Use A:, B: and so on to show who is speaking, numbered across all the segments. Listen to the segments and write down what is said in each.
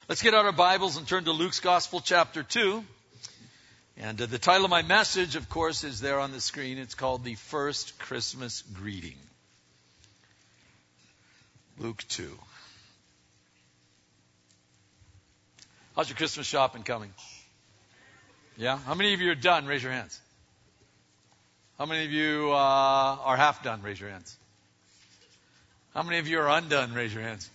A: Let's get out our Bibles and turn to Luke's Gospel, chapter 2. And the title of my message, of course, is there on the screen. It's called The First Christmas Greeting. Luke 2. How's your Christmas shopping coming? Yeah? How many of you are done? Raise your hands. How many of you are half done? Raise your hands. How many of you are undone? Raise your hands.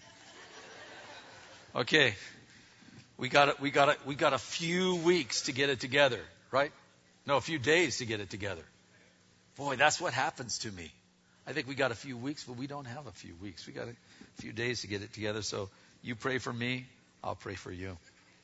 A: Okay. We got a few weeks to get it together, right? No, a few days to get it together. Boy, that's what happens to me. I think we got a few weeks, but we don't have a few weeks. We got a few days to get it together. So you pray for me, I'll pray for you.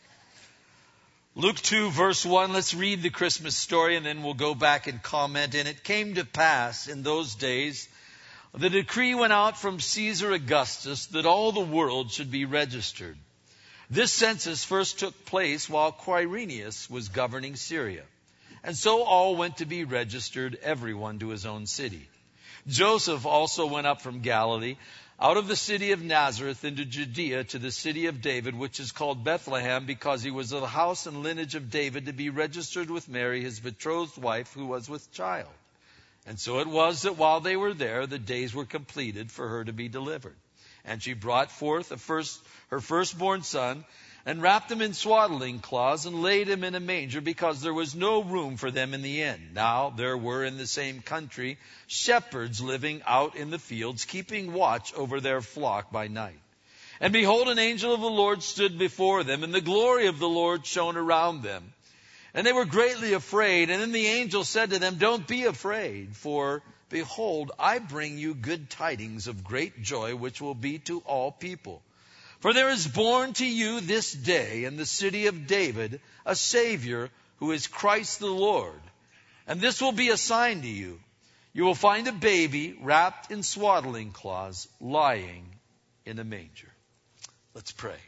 A: Luke 2, verse 1, let's read the Christmas story and then we'll go back and comment. And it came to pass in those days, the decree went out from Caesar Augustus that all the world should be registered. This census first took place while Quirinius was governing Syria. And so all went to be registered, everyone to his own city. Joseph also went up from Galilee, out of the city of Nazareth into Judea to the city of David, which is called Bethlehem, because he was of the house and lineage of David, to be registered with Mary, his betrothed wife, who was with child. And so it was that while they were there, the days were completed for her to be delivered. And she brought forth her firstborn son, and wrapped him in swaddling cloths, and laid him in a manger, because there was no room for them in the inn. Now there were in the same country shepherds living out in the fields, keeping watch over their flock by night. And behold, an angel of the Lord stood before them, and the glory of the Lord shone around them. And they were greatly afraid. And then the angel said to them, "Don't be afraid, for behold, I bring you good tidings of great joy, which will be to all people. For there is born to you this day in the city of David a Savior, who is Christ the Lord. And this will be a sign to you. You will find a baby wrapped in swaddling cloths, lying in a manger." Let's pray.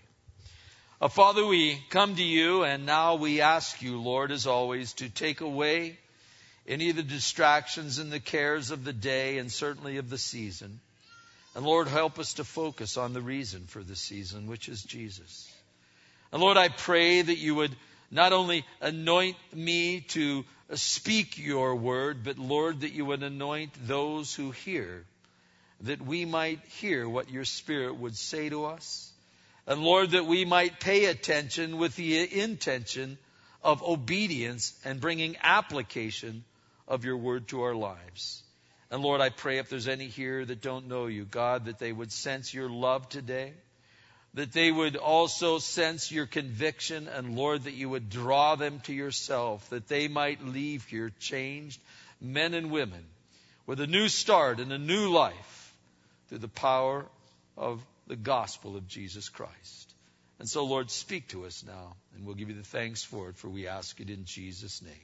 A: Father, we come to you, and now we ask you, Lord, as always, to take away any of the distractions and the cares of the day and certainly of the season. And Lord, help us to focus on the reason for the season, which is Jesus. And Lord, I pray that you would not only anoint me to speak your word, but Lord, that you would anoint those who hear, that we might hear what your Spirit would say to us. And Lord, that we might pay attention with the intention of obedience and bringing application of your word to our lives. And Lord, I pray if there's any here that don't know you, God, that they would sense your love today, that they would also sense your conviction, and Lord, that you would draw them to yourself, that they might leave here changed men and women with a new start and a new life through the power of the gospel of Jesus Christ. And so, Lord, speak to us now, and we'll give you the thanks for it, for we ask it in Jesus' name.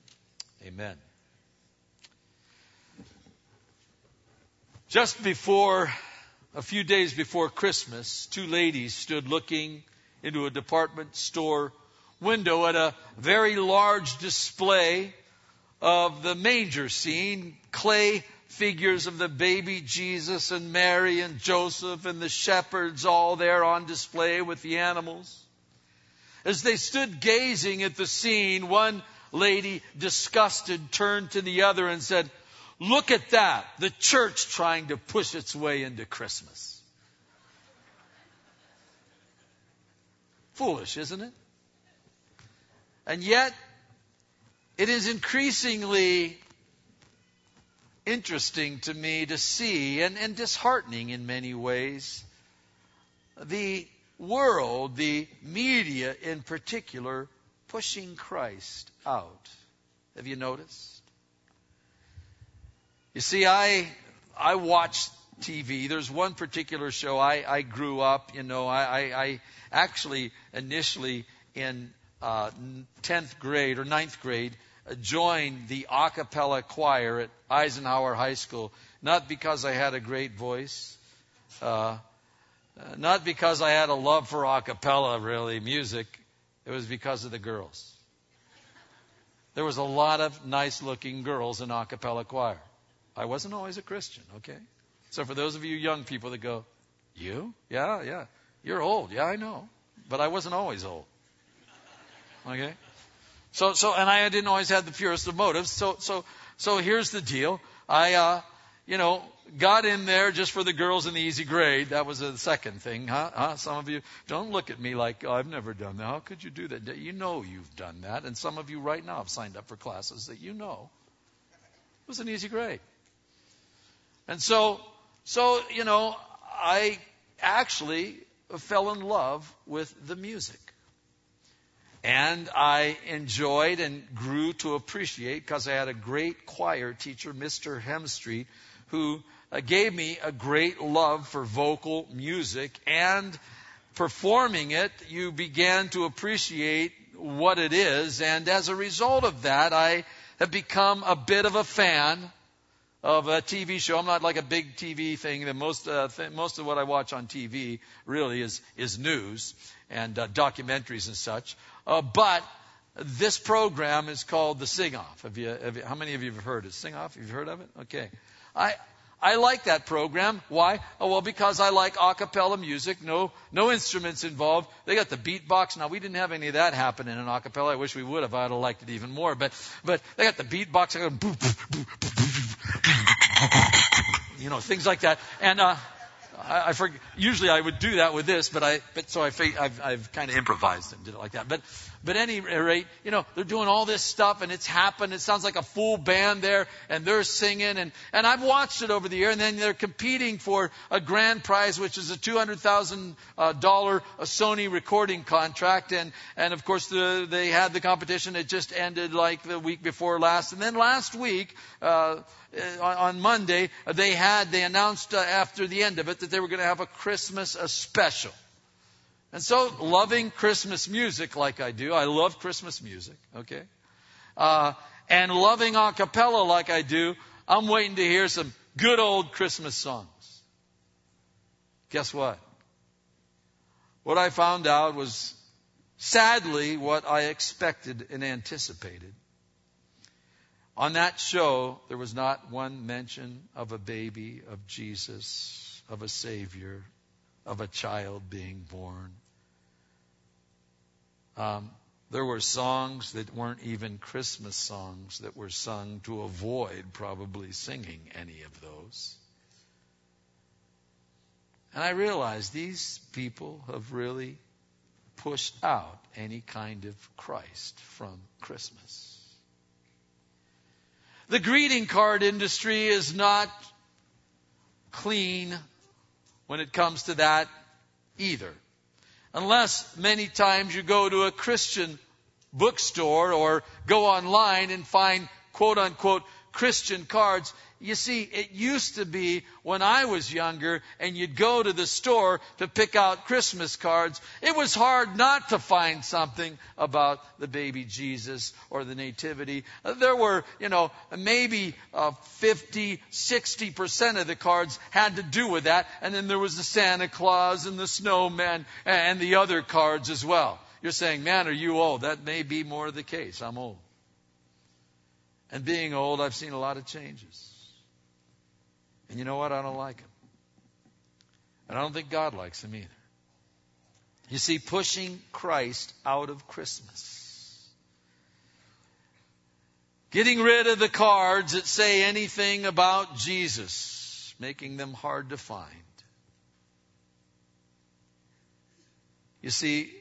A: Amen. Just a few days before Christmas, two ladies stood looking into a department store window at a very large display of the manger scene, clay figures of the baby Jesus and Mary and Joseph and the shepherds all there on display with the animals. As they stood gazing at the scene, one lady, disgusted, turned to the other and said, "Look at that, the church trying to push its way into Christmas." Foolish, isn't it? And yet, it is increasingly interesting to me to see, and disheartening in many ways, the world, the media in particular, pushing Christ out. Have you noticed? You see, I watch TV. There's one particular show I grew up, I actually initially in 10th grade or 9th grade joined the a cappella choir at Eisenhower High School, not because I had a great voice, not because I had a love for a cappella, really, music. It was because of the girls. There was a lot of nice-looking girls in a cappella choir. I wasn't always a Christian, okay? So for those of you young people that go, "You? Yeah. You're old. Yeah, I know. but I wasn't always old. Okay? And I didn't always have the purest of motives. So here's the deal. I got in there just for the girls in the easy grade. That was the second thing. Some of you, don't look at me like, oh, I've never done that. How could you do that? You know you've done that. And some of you right now have signed up for classes that you know. It was an easy grade. And so, I actually fell in love with the music. And I enjoyed and grew to appreciate, because I had a great choir teacher, Mr. Hemstreet, who gave me a great love for vocal music. And performing it, you began to appreciate what it is. And as a result of that, I have become a bit of a fan of a TV show. I'm not like a big TV thing. Most of what I watch on TV really is news and documentaries and such. But this program is called The Sing-Off. How many of you have heard of Sing-Off? Have you heard of it? Okay. I like that program. Why? Oh, well, because I like a cappella music. No instruments involved. They got the beatbox. Now, we didn't have any of that happen in an a cappella. I wish we would have. I'd have liked it even more. But they got the beatbox. Things like that. And I forget. Usually I would do that with this, but I've kind of improvised and did it like that. But at any rate, they're doing all this stuff and it's happened. It sounds like a full band there and they're singing and I've watched it over the year, and then they're competing for a grand prize, which is a $200,000 Sony recording contract. And of course they had the competition. It just ended like the week before last. And then last week, on Monday, they announced after the end of it that they were going to have a Christmas special. And so, loving Christmas music like I do, I love Christmas music, okay? And loving a cappella like I do, I'm waiting to hear some good old Christmas songs. Guess what? What I found out was sadly what I expected and anticipated. On that show, there was not one mention of a baby, of Jesus, of a Savior, of a child being born. There were songs that weren't even Christmas songs that were sung to avoid probably singing any of those. And I realized these people have really pushed out any kind of Christ from Christmas. The greeting card industry is not clean when it comes to that either. Unless many times you go to a Christian bookstore or go online and find quote unquote Christian cards. You see, it used to be when I was younger and you'd go to the store to pick out Christmas cards, it was hard not to find something about the baby Jesus or the nativity. There were, maybe 50, 60% of the cards had to do with that. And then there was the Santa Claus and the snowman and the other cards as well. You're saying, man, are you old? That may be more the case. I'm old. And being old, I've seen a lot of changes. And you know what? I don't like them. And I don't think God likes them either. You see, pushing Christ out of Christmas. Getting rid of the cards that say anything about Jesus. Making them hard to find. You see,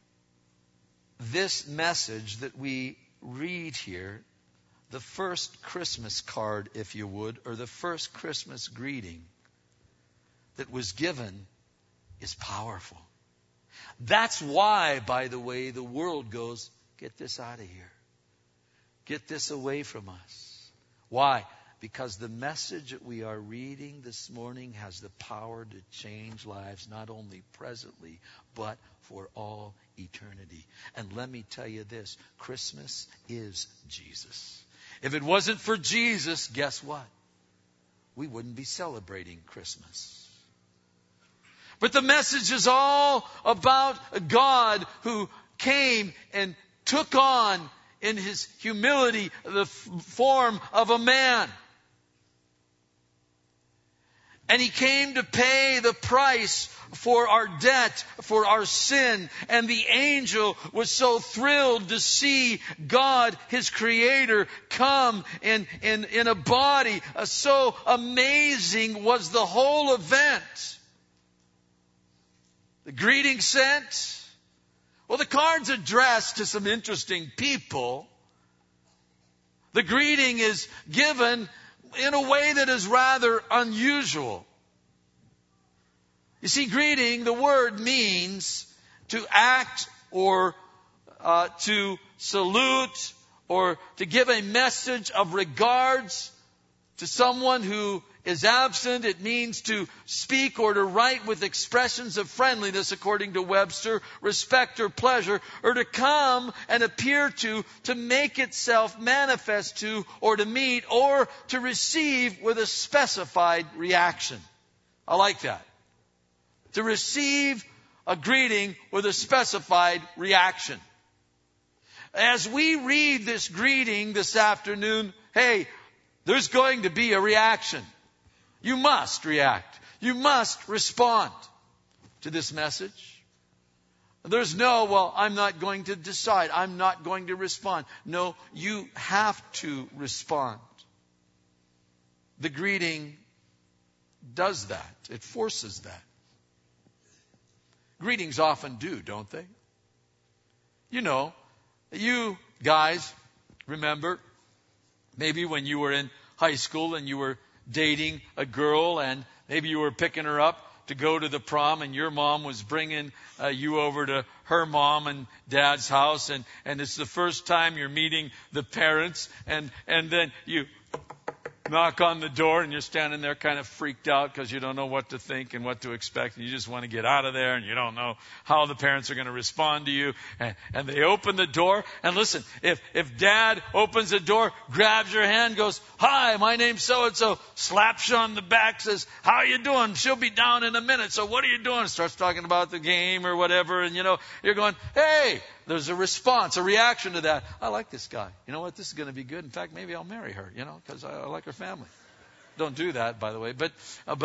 A: this message that we read here, the first Christmas card, if you would, or the first Christmas greeting that was given is powerful. That's why, by the way, the world goes, get this out of here. Get this away from us. Why? Because the message that we are reading this morning has the power to change lives, not only presently, but for all eternity. And let me tell you this, Christmas is Jesus. If it wasn't for Jesus, guess what? We wouldn't be celebrating Christmas. But the message is all about a God who came and took on in his humility the form of a man. And He came to pay the price for our debt, for our sin. And the angel was so thrilled to see God, His Creator, come in a body. So amazing was the whole event. The greeting sent. Well, the card's addressed to some interesting people. The greeting is given in a way that is rather unusual. You see, greeting, the word means to act or to salute or to give a message of regards to someone who is absent. It means to speak or to write with expressions of friendliness, according to Webster, respect or pleasure, or to come and appear to make itself manifest to, or to meet, or to receive with a specified reaction. I like that. To receive a greeting with a specified reaction. As we read this greeting this afternoon, hey, there's going to be a reaction. You must react. You must respond to this message. There's no, well, I'm not going to decide. I'm not going to respond. No, you have to respond. The greeting does that. It forces that. Greetings often do, don't they? You know, you guys remember maybe when you were in high school and you were dating a girl and maybe you were picking her up to go to the prom and your mom was bringing you over to her mom and dad's house and it's the first time you're meeting the parents and then you knock on the door and you're standing there kind of freaked out because you don't know what to think and what to expect and you just want to get out of there and you don't know how the parents are going to respond to you and they open the door and listen, if dad opens the door, grabs your hand, goes, "Hi, my name's so-and-so," slaps you on the back, says, "How you doing? She'll be down in a minute, so what are you doing?" Starts talking about the game or whatever and you're going, "Hey," there's a response, a reaction to that. I like this guy. You know what? This is going to be good. In fact, maybe I'll marry her, because I like her family. Don't do that, by the way. But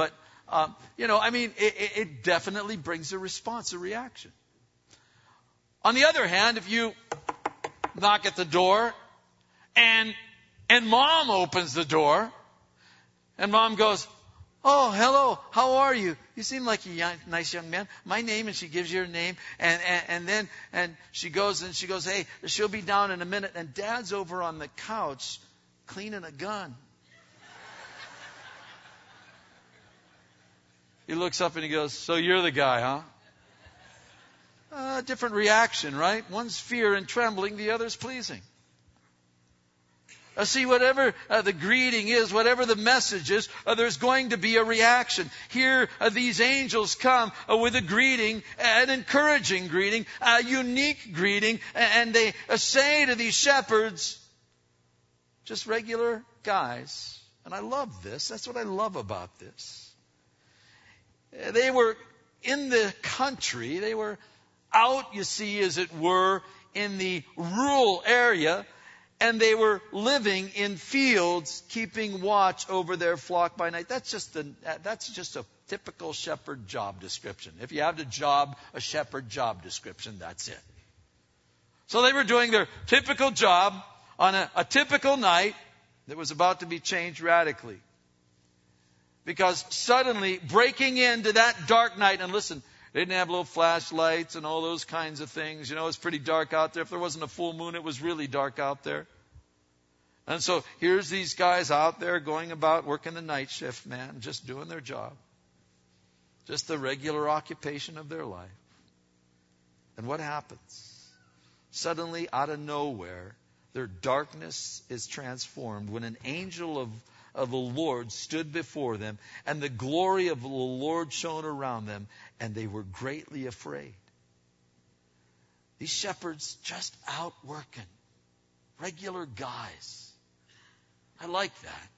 A: it definitely brings a response, a reaction. On the other hand, if you knock at the door and mom opens the door and mom goes, "Oh, hello, how are you? You seem like a nice young man. My name," and she gives you her name. And then she goes, "Hey, she'll be down in a minute." And dad's over on the couch cleaning a gun. He looks up and he goes, "So you're the guy, huh?" Different reaction, right? One's fear and trembling, the other's pleasing. See, whatever the greeting is, whatever the message is, there's going to be a reaction. Here, these angels come with a greeting, an encouraging greeting, a unique greeting, and they say to these shepherds, just regular guys, and I love this. That's what I love about this. They were in the country. They were out, you see, as it were, in the rural area. And they were living in fields, keeping watch over their flock by night. That's just a typical shepherd job description. If you have a shepherd job description, that's it. So they were doing their typical job on a typical night that was about to be changed radically. Because suddenly, breaking into that dark night, and listen, they didn't have little flashlights and all those kinds of things. It's pretty dark out there. If there wasn't a full moon, it was really dark out there. And so here's these guys out there going about working the night shift, man, just doing their job. Just the regular occupation of their life. And what happens? Suddenly, out of nowhere, their darkness is transformed when an angel of the Lord stood before them, and the glory of the Lord shone around them, and they were greatly afraid. These shepherds just out working. Regular guys. I like that.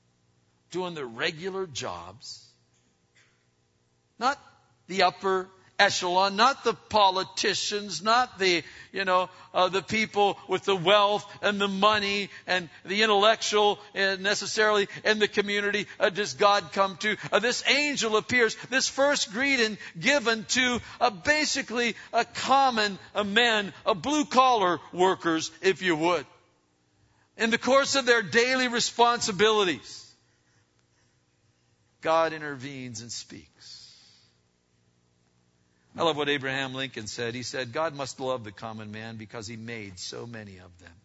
A: Doing their regular jobs. Not the upper echelon, not the politicians, not the people with the wealth and the money and the intellectual necessarily in the community does God come to. This angel appears, this first greeting given to basically a common men, blue-collar workers, if you would. In the course of their daily responsibilities, God intervenes and speaks. I love what Abraham Lincoln said. He said, God must love the common man because he made so many of them.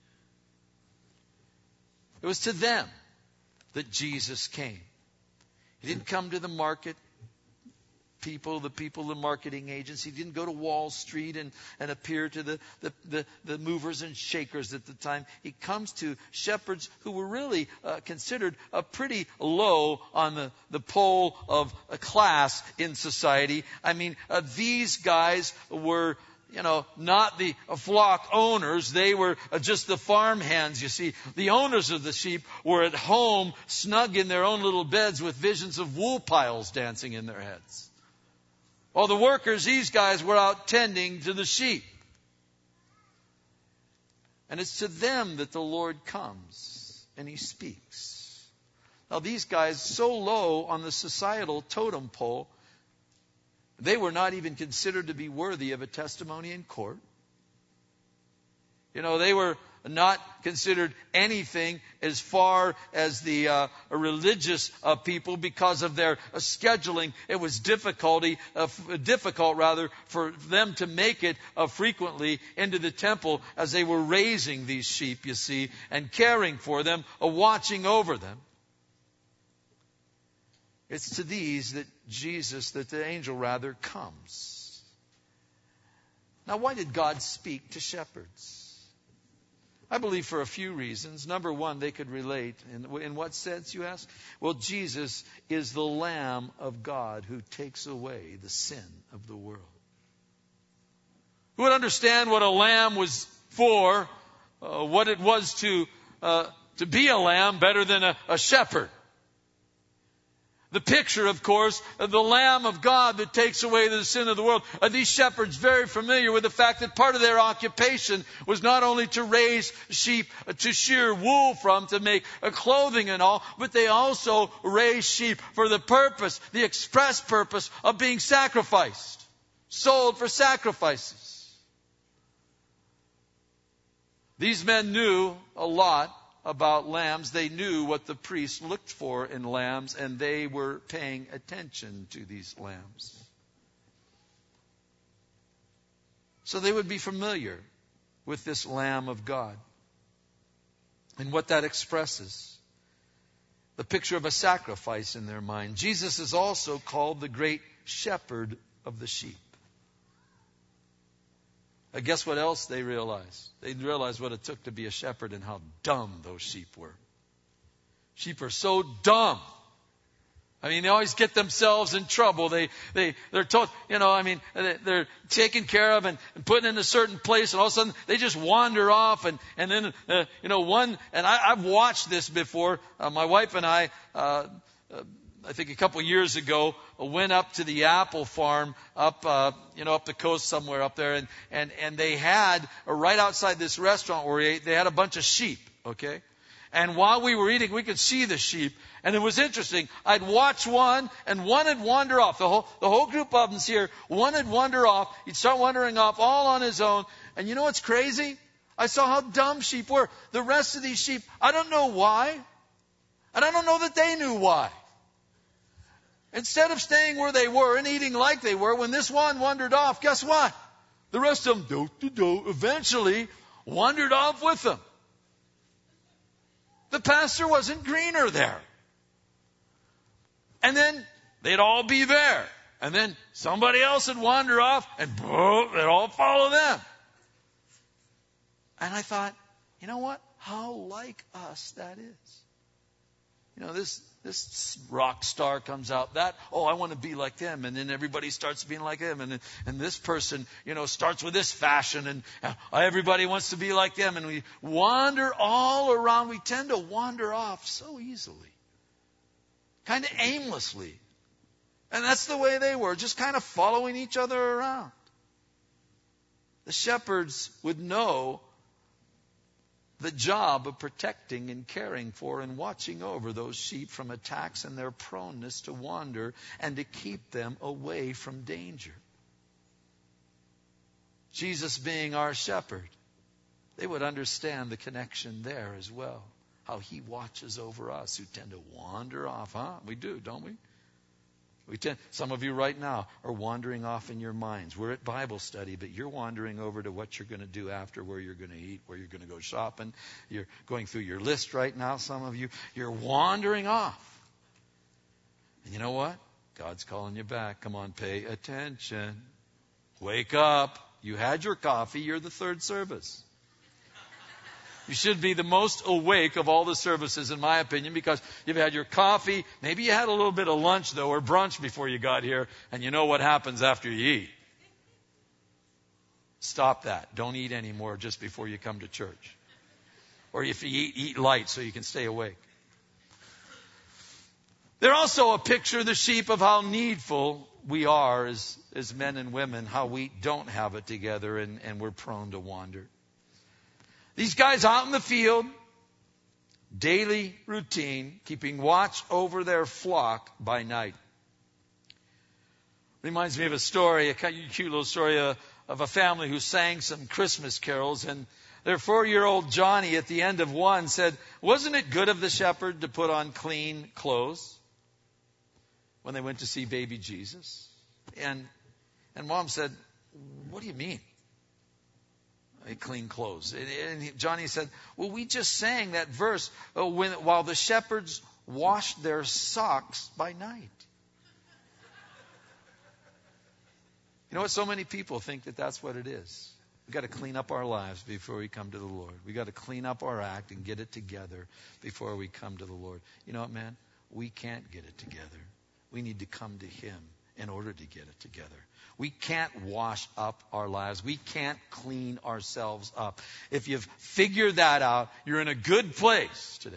A: It was to them that Jesus came. He didn't come to the market people, the marketing agents. He didn't go to Wall Street and appear to the movers and shakers at the time. He comes to shepherds who were really considered pretty low on the pole of a class in society. I mean, these guys were not the flock owners. They were just the farm hands, you see. The owners of the sheep were at home, snug in their own little beds with visions of wool piles dancing in their heads. Well, the workers, these guys were out tending to the sheep. And it's to them that the Lord comes and He speaks. Now, these guys, so low on the societal totem pole, they were not even considered to be worthy of a testimony in court. They were not considered anything as far as the religious people because of their scheduling. It was difficult for them to make it frequently into the temple as they were raising these sheep, you see, and caring for them, watching over them. It's to these that the angel comes. Now, why did God speak to shepherds? I believe for a few reasons. Number one, they could relate. In what sense, you ask? Well, Jesus is the Lamb of God who takes away the sin of the world. Who would understand what a lamb was for, what it was to be a lamb better than a shepherd? The picture, of course, of the Lamb of God that takes away the sin of the world. These shepherds very familiar with the fact that part of their occupation was not only to raise sheep to shear wool from, to make clothing and all, but they also raised sheep for the express purpose of being sacrificed, sold for sacrifices. These men knew a lot about lambs. They knew what the priests looked for in lambs, and they were paying attention to these lambs. So they would be familiar with this Lamb of God and what that expresses. The picture of a sacrifice in their mind. Jesus is also called the great shepherd of the sheep. Guess what else they realized? They realized what it took to be a shepherd and how dumb those sheep were. Sheep are so dumb. I mean, they always get themselves in trouble. They're told, they're taken care of and put in a certain place, and all of a sudden they just wander off. And then, I've watched this before. My wife and I think a couple years ago, went up to the apple farm up the coast somewhere up there, and they had right outside this restaurant where we ate, they had a bunch of sheep, okay? And while we were eating, we could see the sheep, and it was interesting. I'd watch one, and one would wander off. The whole group of them's here. One would wander off. He'd start wandering off all on his own. And you know what's crazy? I saw how dumb sheep were. The rest of these sheep, I don't know why, and I don't know that they knew why. Instead of staying where they were and eating like they were, when this one wandered off, guess what? The rest of them, eventually wandered off with them. The pasture wasn't greener there. And then they'd all be there. And then somebody else would wander off, and boom, they'd all follow them. And I thought, you know what? How like us that is. This rock star comes out, I want to be like them. And then everybody starts being like them. And this person, starts with this fashion. And everybody wants to be like them. And we wander all around. We tend to wander off so easily. Kind of aimlessly. And that's the way they were, just kind of following each other around. The shepherds would know the job of protecting and caring for and watching over those sheep from attacks and their proneness to wander and to keep them away from danger. Jesus being our shepherd, they would understand the connection there as well. How he watches over us who tend to wander off. We do, don't we? Some of you right now are wandering off in your minds. We're at Bible study, but you're wandering over to what you're going to do after, where you're going to eat, where you're going to go shopping. You're going through your list right now, some of you. You're wandering off. And you know what? God's calling you back. Come on, pay attention. Wake up. You had your coffee. You're the third service. You should be the most awake of all the services, in my opinion, because you've had your coffee. Maybe you had a little bit of lunch, though, or brunch before you got here, and you know what happens after you eat. Stop that. Don't eat anymore just before you come to church. Or if you eat light so you can stay awake. They're also a picture, the sheep, of how needful we are as men and women, how we don't have it together and we're prone to wander. These guys out in the field, daily routine, keeping watch over their flock by night. Reminds me of a story, a cute little story of a family who sang some Christmas carols, and their 4-year-old Johnny at the end of one said, "Wasn't it good of the shepherd to put on clean clothes?" When they went to see baby Jesus. And Mom said, "What do you mean? Clean clothes?" And Johnny said, "Well, we just sang that verse while the shepherds washed their socks by night." You know what? So many people think that that's what it is. We've got to clean up our lives before we come to the Lord. We've got to clean up our act and get it together before we come to the Lord. You know what, man? We can't get it together. We need to come to Him in order to get it together. We can't wash up our lives. We can't clean ourselves up. If you've figured that out, you're in a good place today.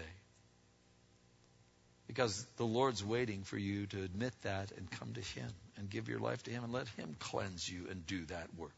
A: Because the Lord's waiting for you to admit that and come to Him and give your life to Him and let Him cleanse you and do that work.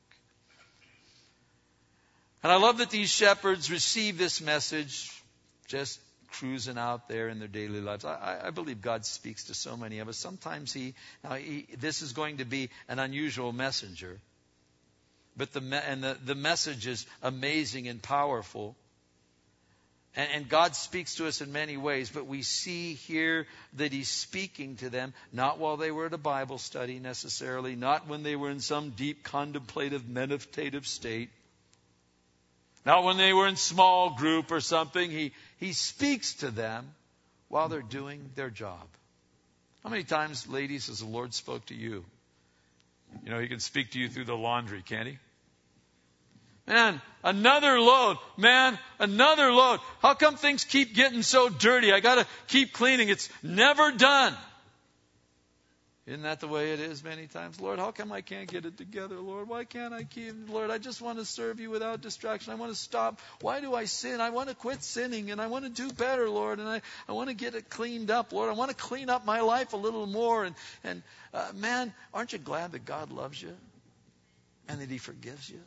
A: And I love that these shepherds receive this message just cruising out there in their daily lives. I believe God speaks to so many of us. Sometimes this is going to be an unusual messenger, but the message is amazing and powerful. And God speaks to us in many ways, but we see here that He's speaking to them, not while they were at a Bible study necessarily, not when they were in some deep contemplative, meditative state, not when they were in small group or something. He speaks to them while they're doing their job. How many times, ladies, has the Lord spoke to you? You know, He can speak to you through the laundry, can't He? Man, another load. Man, another load. How come things keep getting so dirty? I got to keep cleaning. It's never done. Isn't that the way it is many times? Lord, how come I can't get it together, Lord? Why can't I keep... Lord, I just want to serve You without distraction. I want to stop. Why do I sin? I want to quit sinning, and I want to do better, Lord, and I want to get it cleaned up, Lord. I want to clean up my life a little more. And man, aren't you glad that God loves you and that He forgives you?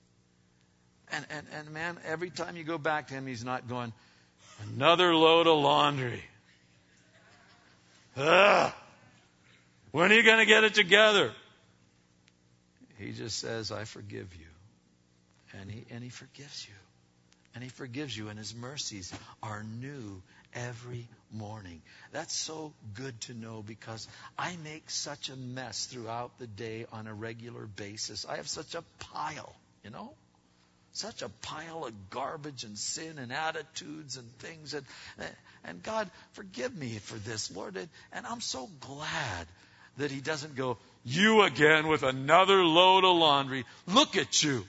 A: And man, every time you go back to Him, He's not going, "Another load of laundry. When are you going to get it together?" He just says, "I forgive you." And He forgives you. And He forgives you. And His mercies are new every morning. That's so good to know, because I make such a mess throughout the day on a regular basis. I have such a pile, such a pile of garbage and sin and attitudes and things. And God, forgive me for this, Lord. And I'm so glad that He doesn't go, "You again with another load of laundry. Look at you."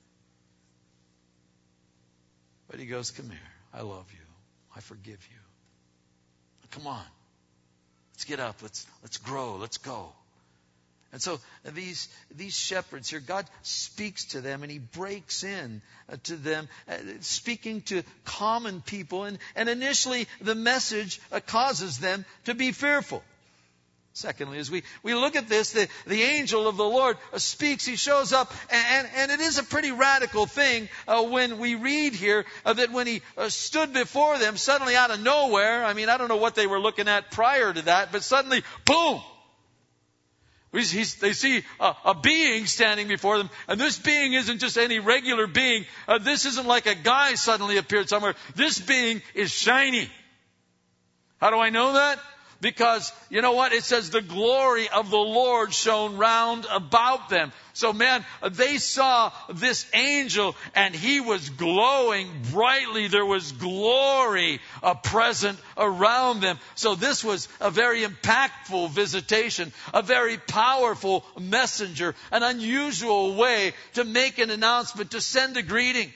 A: But He goes, "Come here. I love you. I forgive you. Come on. Let's get up. Let's grow. Let's go." And so these shepherds here, God speaks to them and He breaks in to them, speaking to common people. And initially the message causes them to be fearful. Secondly, as we look at this, the angel of the Lord speaks. He shows up, and it is a pretty radical thing when we read here that when he stood before them, suddenly out of nowhere, I mean, I don't know what they were looking at prior to that, but suddenly, boom! They see a being standing before them, and this being isn't just any regular being. This isn't like a guy suddenly appeared somewhere. This being is shiny. How do I know that? Because, you know what? It says the glory of the Lord shone round about them. So man, they saw this angel and he was glowing brightly. There was glory present around them. So this was a very impactful visitation, a very powerful messenger, an unusual way to make an announcement, to send a greeting.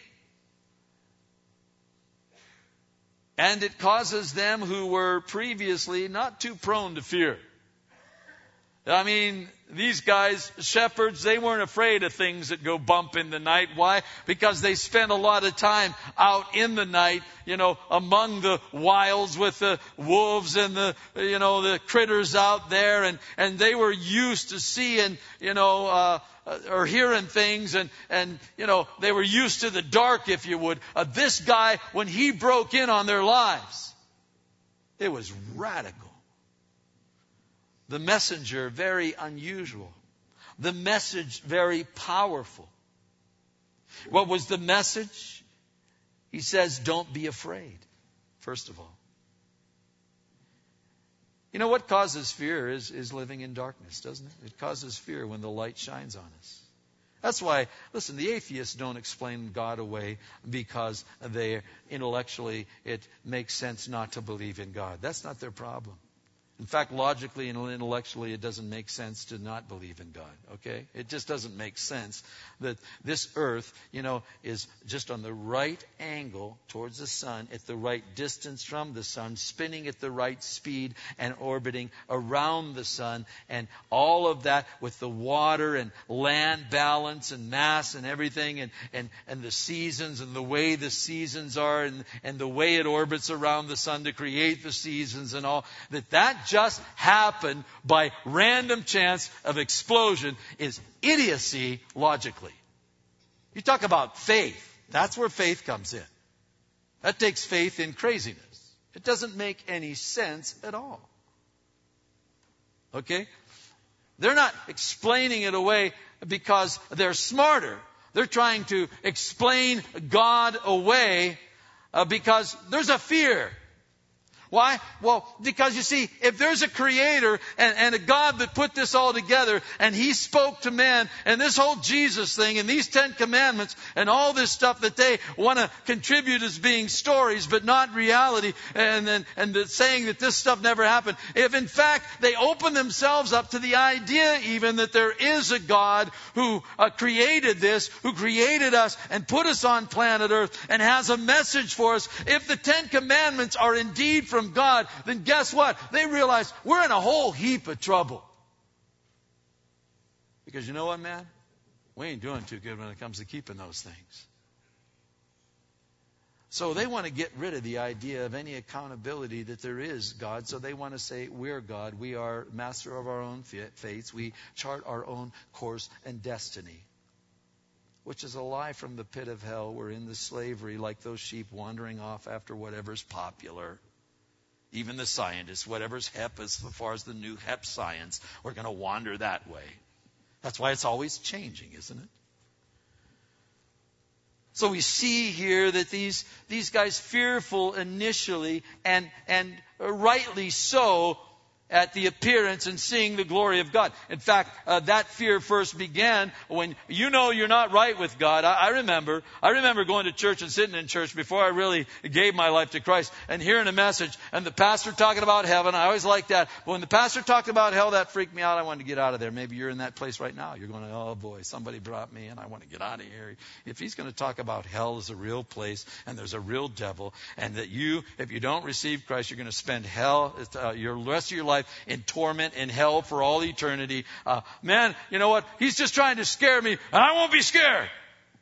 A: And it causes them who were previously not too prone to fear. I mean, these guys, shepherds, they weren't afraid of things that go bump in the night. Why? Because they spent a lot of time out in the night, among the wilds with the wolves and the critters out there. And they were used to seeing, or hearing things, and they were used to the dark, if you would. This guy, when he broke in on their lives, it was radical. The messenger, very unusual. The message, very powerful. What was the message? He says, don't be afraid, first of all. You know what causes fear is living in darkness, doesn't it? It causes fear when the light shines on us. That's why, listen, the atheists don't explain God away because intellectually it makes sense not to believe in God. That's not their problem. In fact, logically and intellectually, it doesn't make sense to not believe in God, okay? It just doesn't make sense that this earth, is just on the right angle towards the sun, at the right distance from the sun, spinning at the right speed and orbiting around the sun, and all of that with the water and land balance and mass and everything, and the seasons and the way the seasons are and the way it orbits around the sun to create the seasons and all, that just happened by random chance of explosion is idiocy logically. You talk about faith. That's where faith comes in. That takes faith in craziness. It doesn't make any sense at all. Okay? They're not explaining it away because they're smarter. They're trying to explain God away because there's a fear. Why? Well, because you see, if there's a creator and a God that put this all together and he spoke to man and this whole Jesus thing and these 10 commandments and all this stuff that they want to contribute as being stories but not reality and saying that this stuff never happened. If in fact they open themselves up to the idea even that there is a God who created this, who created us and put us on planet Earth and has a message for us, if the 10 commandments are indeed from God, then guess what? They realize we're in a whole heap of trouble. Because you know what, man? We ain't doing too good when it comes to keeping those things. So they want to get rid of the idea of any accountability that there is God. So they want to say, we're God. We are master of our own fates. We chart our own course and destiny. Which is a lie from the pit of hell. We're in the slavery like those sheep wandering off after whatever's popular. Even the scientists, whatever's hep as far as the new hep science, we're going to wander that way. That's why it's always changing, isn't it? So we see here that these guys, fearful initially and rightly so, at the appearance and seeing the glory of God. In fact, that fear first began when you're not right with God. I remember going to church and sitting in church before I really gave my life to Christ and hearing a message and the pastor talking about heaven. I always liked that. But when the pastor talked about hell, that freaked me out. I wanted to get out of there. Maybe you're in that place right now. You're going, oh boy, somebody brought me in. I want to get out of here. If he's going to talk about hell as a real place and there's a real devil and that if you don't receive Christ, you're going to spend your rest of your life in torment in hell for all eternity. Man, you know what? He's just trying to scare me, and I won't be scared.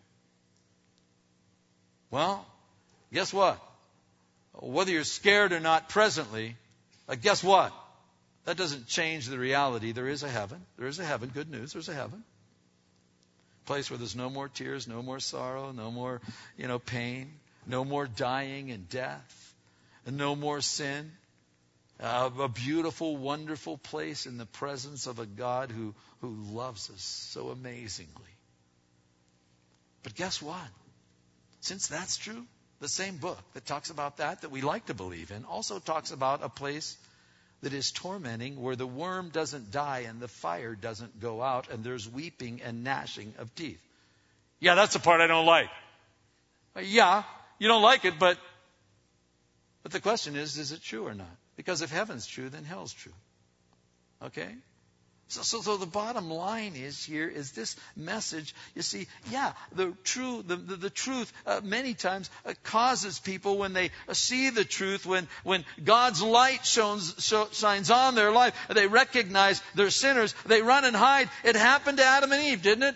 A: Well, guess what? Whether you're scared or not presently, guess what? That doesn't change the reality. There is a heaven. There is a heaven. Good news. There's a heaven. A place where there's no more tears, no more sorrow, no more, pain, no more dying and death, and no more sin. A beautiful, wonderful place in the presence of a God who loves us so amazingly. But guess what? Since that's true, the same book that talks about that we like to believe in also talks about a place that is tormenting, where the worm doesn't die and the fire doesn't go out, and there's weeping and gnashing of teeth. Yeah, that's the part I don't like. Yeah, you don't like it, but the question is it true or not? Because if heaven's true, then hell's true. Okay? So the bottom line is this message. You see, the truth many times causes people, when they see the truth, when God's light shines on their life, they recognize they're sinners, they run and hide. It happened to Adam and Eve, didn't it?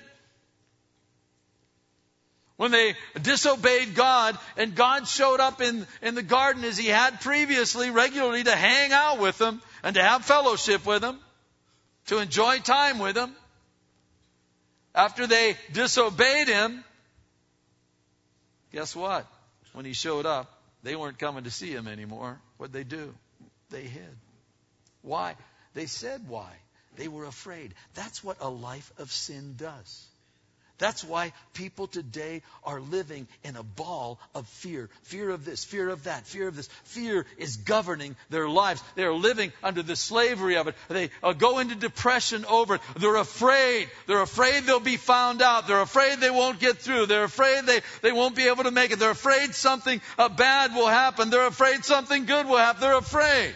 A: When they disobeyed God, and God showed up in the garden as he had previously, regularly, to hang out with them and to have fellowship with them, to enjoy time with him. After they disobeyed him, guess what? When he showed up, they weren't coming to see him anymore. What'd they do? They hid. Why? They said why. They were afraid. That's what a life of sin does. That's why people today are living in a ball of fear. Fear of this, fear of that, fear of this. Fear is governing their lives. They are living under the slavery of it. They go into depression over it. They're afraid. They're afraid they'll be found out. They're afraid they won't get through. They're afraid they won't be able to make it. They're afraid something bad will happen. They're afraid something good will happen. They're afraid.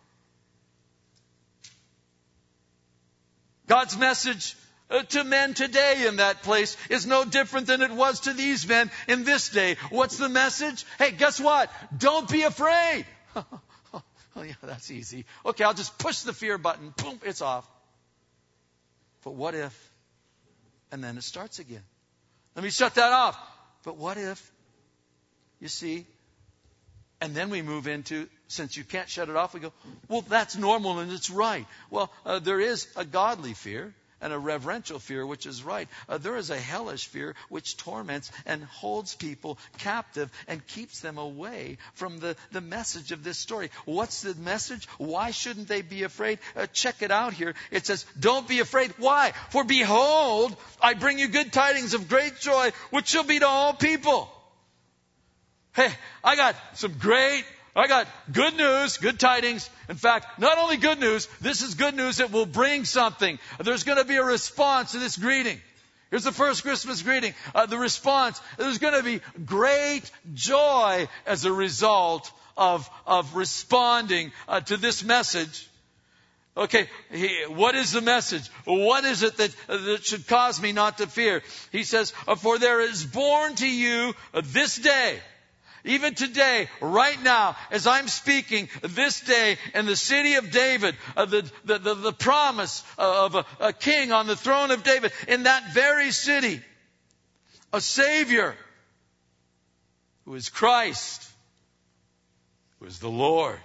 A: God's message to men today in that place is no different than it was to these men in this day. What's the message? Hey, guess what? Don't be afraid. Oh, yeah, that's easy. Okay, I'll just push the fear button. Boom, it's off. But what if? And then it starts again. Let me shut that off. But what if? You see? And then we move into, since you can't shut it off, we go, well, that's normal and it's right. Well, there is a godly fear and a reverential fear, which is right. There is a hellish fear which torments and holds people captive and keeps them away from the message of this story. What's the message? Why shouldn't they be afraid? Check it out here. It says, don't be afraid. Why? For behold, I bring you good tidings of great joy, which shall be to all people. Hey, I got good news, good tidings. In fact, not only good news, this is good news that will bring something. There's going to be a response to this greeting. Here's the first Christmas greeting. The response, there's going to be great joy as a result of responding to this message. Okay, what is the message? What is it that should cause me not to fear? He says, for there is born to you this day, even today, right now, as I'm speaking, this day in the city of David, the promise of a king on the throne of David, in that very city, a Savior who is Christ, who is the Lord.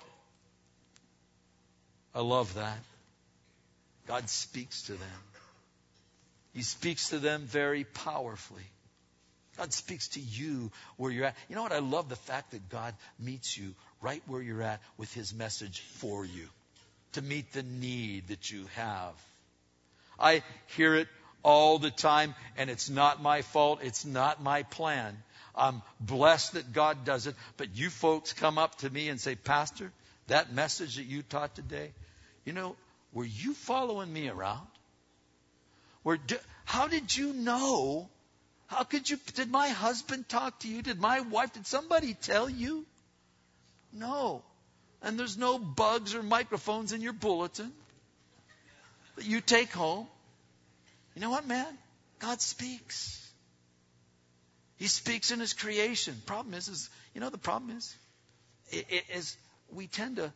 A: I love that. God speaks to them. He speaks to them very powerfully. God speaks to you where you're at. You know what? I love the fact that God meets you right where you're at with his message for you, to meet the need that you have. I hear it all the time, and it's not my fault. It's not my plan. I'm blessed that God does it. But you folks come up to me and say, Pastor, that message that you taught today, were you following me around? How did you know? How could you? Did my husband talk to you? Did my wife? Did somebody tell you? No. And there's no bugs or microphones in your bulletin that you take home. You know what, man? God speaks. He speaks in his creation. Problem is the problem is we tend to,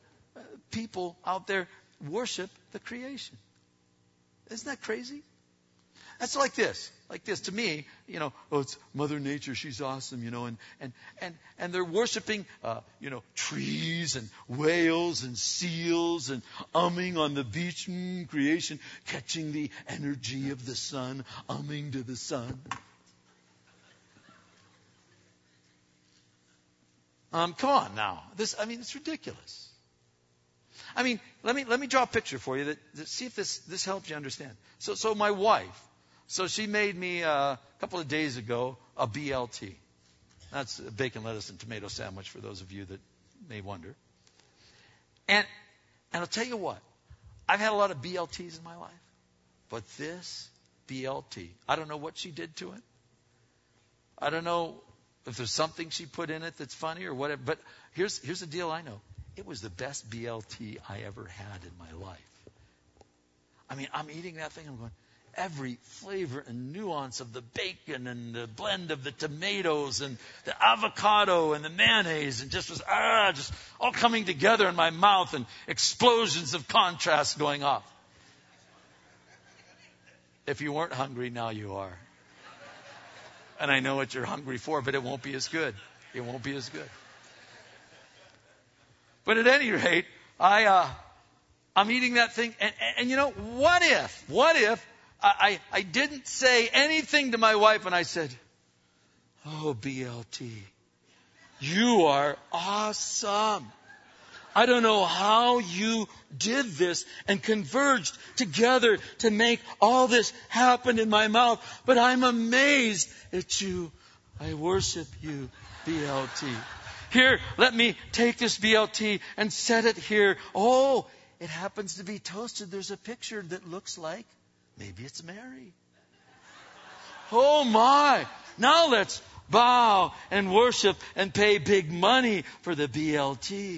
A: people out there worship the creation. Isn't that crazy? That's like this. Like this. To me, oh, it's Mother Nature. She's awesome, and they're worshiping, trees and whales and seals and umming on the beach, creation, catching the energy of the sun, umming to the sun. Come on now. It's ridiculous. Let me draw a picture for you that see if this helps you understand. So my wife, she made me a couple of days ago a BLT. That's a bacon, lettuce, and tomato sandwich for those of you that may wonder. And I'll tell you what, I've had a lot of BLTs in my life, but this BLT, I don't know what she did to it. I don't know if there's something she put in it that's funny or whatever. But here's the deal I know. It was the best BLT I ever had in my life. I'm eating that thing. I'm going, every flavor and nuance of the bacon and the blend of the tomatoes and the avocado and the mayonnaise and just all coming together in my mouth and explosions of contrast going off. If you weren't hungry, now you are. And I know what you're hungry for, but it won't be as good. It won't be as good. But at any rate, I'm eating that thing. And what if I didn't say anything to my wife and I said, oh, BLT, you are awesome. I don't know how you did this and converged together to make all this happen in my mouth, but I'm amazed at you. I worship you, BLT. Here, let me take this BLT and set it here. Oh, it happens to be toasted. There's a picture that looks like maybe it's Mary. Oh my! Now let's bow and worship and pay big money for the BLT.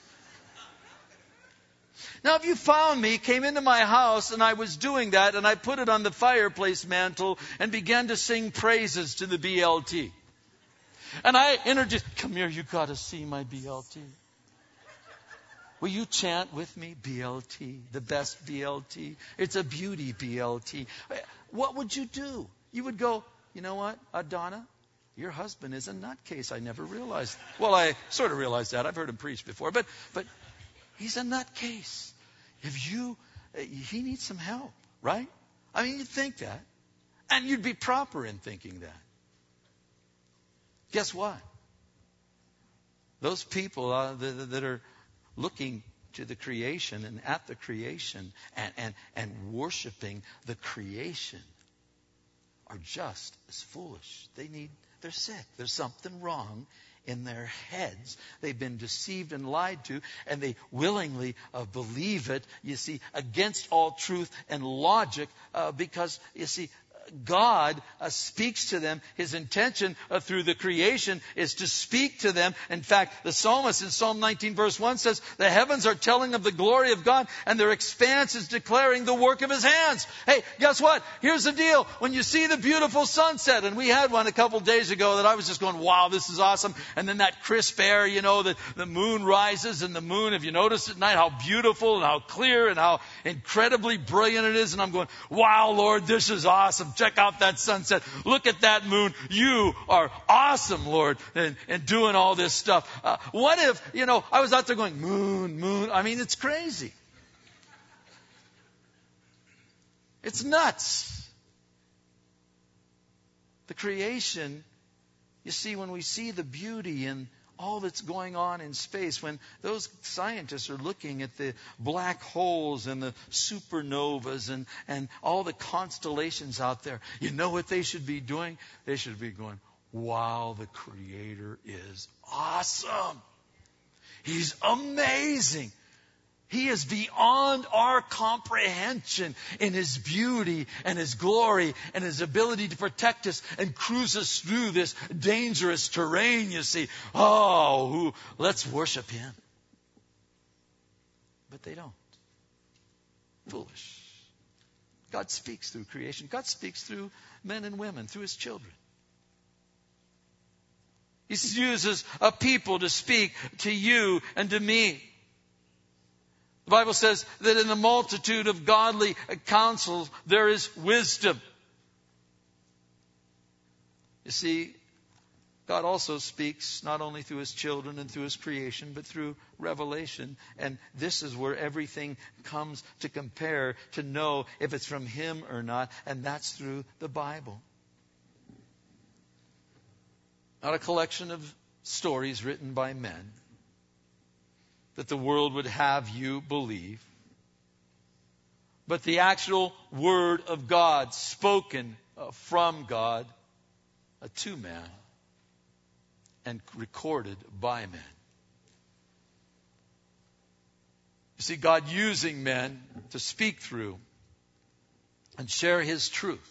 A: Now, if you found me, came into my house, and I was doing that, and I put it on the fireplace mantle and began to sing praises to the BLT. And I introduced, come here, you got to see my BLT. Will you chant with me, BLT, the best BLT? It's a beauty BLT. What would you do? You would go, you know what, Donna? Your husband is a nutcase. I never realized. Well, I sort of realized that. I've heard him preach before. But he's a nutcase. He needs some help, right? You'd think that. And you'd be proper in thinking that. Guess what? Those people that are looking to the creation and at the creation and worshiping the creation are just as foolish. They're sick. There's something wrong in their heads. They've been deceived and lied to, and they willingly believe it, you see, against all truth and logic, because, you see, God speaks to them. His intention through the creation is to speak to them. In fact, the psalmist in Psalm 19 verse 1 says, the heavens are telling of the glory of God, and their expanse is declaring the work of His hands. Hey, guess what? Here's the deal. When you see the beautiful sunset, and we had one a couple days ago that I was just going, wow, this is awesome. And then that crisp air, the moon rises, and the moon, if you notice at night, how beautiful and how clear and how incredibly brilliant it is. And I'm going, wow, Lord, this is awesome. Check out that sunset. Look at that moon. You are awesome, Lord, and doing all this stuff. What if, I was out there going, moon. It's crazy. It's nuts. The creation, you see, when we see the beauty and all that's going on in space, when those scientists are looking at the black holes and the supernovas and all the constellations out there, you know what they should be doing? They should be going, wow, the Creator is awesome. He's amazing. He is beyond our comprehension in His beauty and His glory and His ability to protect us and cruise us through this dangerous terrain, you see. Let's worship Him. But they don't. Foolish. God speaks through creation. God speaks through men and women, through His children. He uses a people to speak to you and to me. The Bible says that in the multitude of godly counsel there is wisdom. You see, God also speaks not only through His children and through His creation, but through revelation. And this is where everything comes to compare, to know if it's from Him or not. And that's through the Bible. Not a collection of stories written by men that the world would have you believe, but the actual Word of God spoken from God to man and recorded by men. You see, God using men to speak through and share His truth.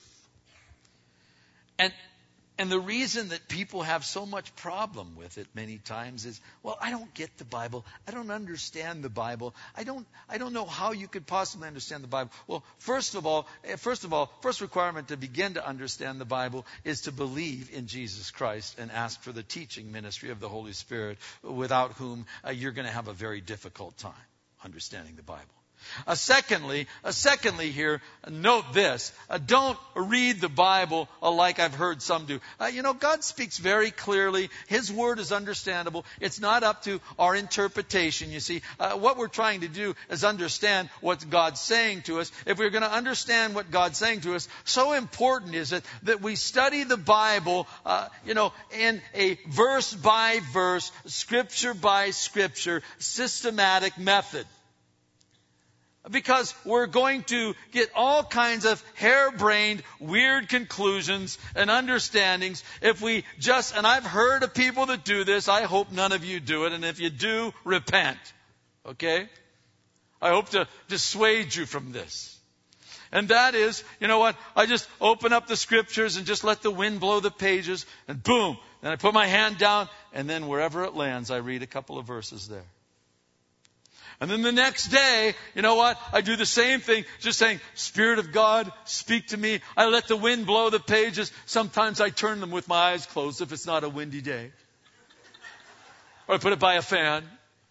A: And the reason that people have so much problem with it many times is, well, I don't get the Bible. I don't understand the Bible. I don't know how you could possibly understand the Bible. Well, first requirement to begin to understand the Bible is to believe in Jesus Christ and ask for the teaching ministry of the Holy Spirit, without whom you're going to have a very difficult time understanding the Bible. Secondly here, note this. Don't read the Bible like I've heard some do. God speaks very clearly. His Word is understandable. It's not up to our interpretation, you see. What we're trying to do is understand what God's saying to us. If we're going to understand what God's saying to us, so important is it that we study the Bible, in a verse by verse, scripture by scripture, systematic method. Because we're going to get all kinds of harebrained, weird conclusions and understandings if we just, and I've heard of people that do this. I hope none of you do it. And if you do, repent. Okay? I hope to dissuade you from this. And that is, you know what? I just open up the scriptures and just let the wind blow the pages, and boom. Then I put my hand down, and then wherever it lands, I read a couple of verses there. And then the next day, you know what? I do the same thing, just saying, Spirit of God, speak to me. I let the wind blow the pages. Sometimes I turn them with my eyes closed if it's not a windy day. Or I put it by a fan.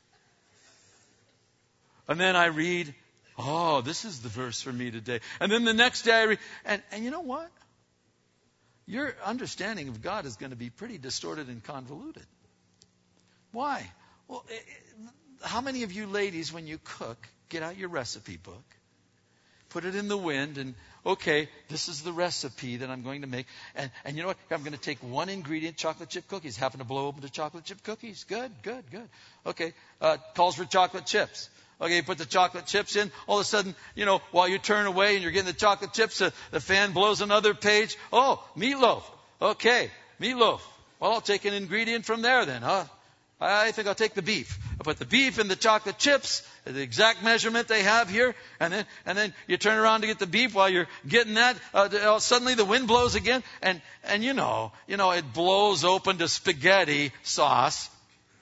A: And then I read, oh, this is the verse for me today. And then the next day I read, and you know what? Your understanding of God is going to be pretty distorted and convoluted. Why? Well, how many of you ladies, when you cook, get out your recipe book, put it in the wind, and okay, this is the recipe that I'm going to make. And you know what? I'm going to take one ingredient, chocolate chip cookies. Happen to blow open the chocolate chip cookies. Good. Okay, calls for chocolate chips. Okay, you put the chocolate chips in. All of a sudden, while you turn away and you're getting the chocolate chips, the fan blows another page. Oh, meatloaf. Okay, meatloaf. Well, I'll take an ingredient from there then, huh? I think I'll take the beef. I put the beef in the chocolate chips, the exact measurement they have here, and then you turn around to get the beef. While you're getting that, suddenly the wind blows again, and it blows open to spaghetti sauce.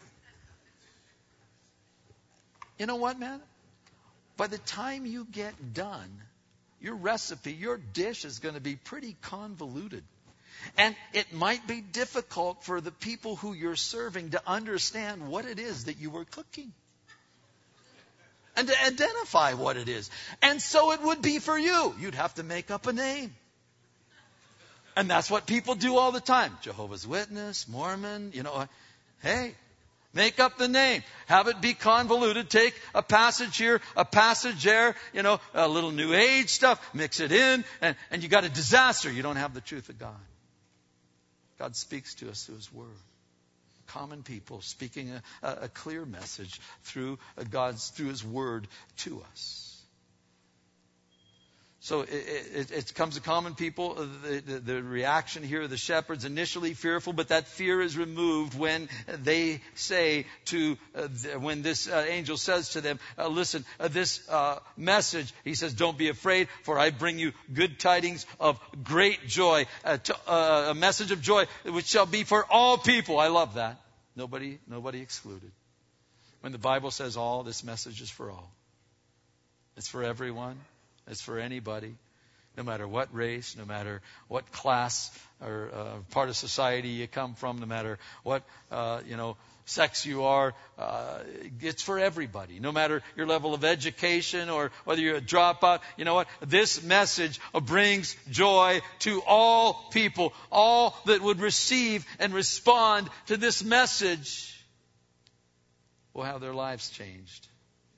A: You know what, man? By the time you get done, your recipe, your dish is going to be pretty convoluted. And it might be difficult for the people who you're serving to understand what it is that you were cooking. And to identify what it is. And so it would be for you. You'd have to make up a name. And that's what people do all the time. Jehovah's Witness, Mormon, hey, make up the name. Have it be convoluted. Take a passage here, a passage there, a little New Age stuff, mix it in, and you got a disaster. You don't have the truth of God. God speaks to us through His Word. Common people speaking a clear message through His Word to us. So it comes to common people. The reaction here of the shepherds, initially fearful, but that fear is removed when they say when this angel says to them, listen, this message, he says, don't be afraid, for I bring you good tidings of great joy, a message of joy, which shall be for all people. I love that. Nobody excluded. When the Bible says all, this message is for all. It's for everyone. It's for anybody. No matter what race, no matter what class or part of society you come from, no matter what, sex you are, it's for everybody. No matter your level of education or whether you're a dropout, you know what? This message brings joy to all people. All that would receive and respond to this message will have their lives changed.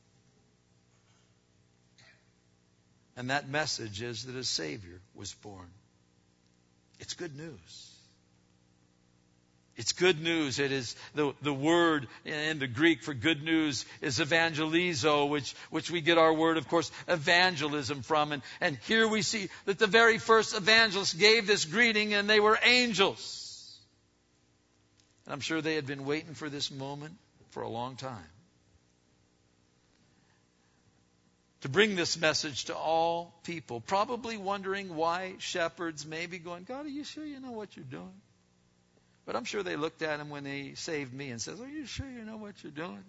A: And that message is that a Savior was born. It's good news. It's good news. It is the word in the Greek for good news is evangelizo, which we get our word, of course, evangelism from. And here we see that the very first evangelists gave this greeting, and they were angels. And I'm sure they had been waiting for this moment for a long time. To bring this message to all people, probably wondering why shepherds may be going, God, are you sure you know what you're doing? But I'm sure they looked at him when he saved me and says, are you sure you know what you're doing?